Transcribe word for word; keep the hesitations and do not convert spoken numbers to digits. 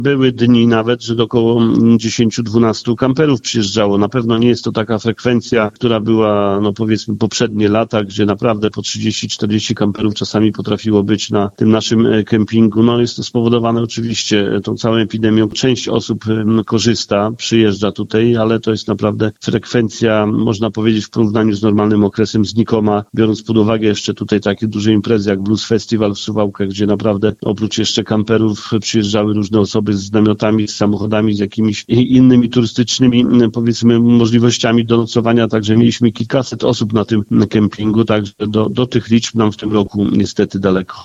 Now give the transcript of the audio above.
Były dni nawet, że około dziesięć dwanaście kamperów przyjeżdżało. Na pewno nie jest to taka frekwencja, która była, no powiedzmy, poprzednie lata, gdzie naprawdę po trzydzieści czterdzieści kamperów czasami potrafiło być na tym naszym kempingu. No jest to spowodowane oczywiście tą całą epidemią. Część osób korzysta, przyjeżdża tutaj, ale to jest naprawdę frekwencja, można powiedzieć, w porównaniu z normalnym okresem znikoma, biorąc pod uwagę jeszcze tutaj takie duże imprezy jak Blues Festival w Suwałkach, gdzie naprawdę oprócz jeszcze kamperów przyjeżdżały różne osoby z namiotami, z samochodami, z jakimiś innymi turystycznymi, powiedzmy, możliwościami do nocowania, także mieliśmy kilkaset osób na tym kempingu, także do, do tych liczb nam w tym roku niestety daleko.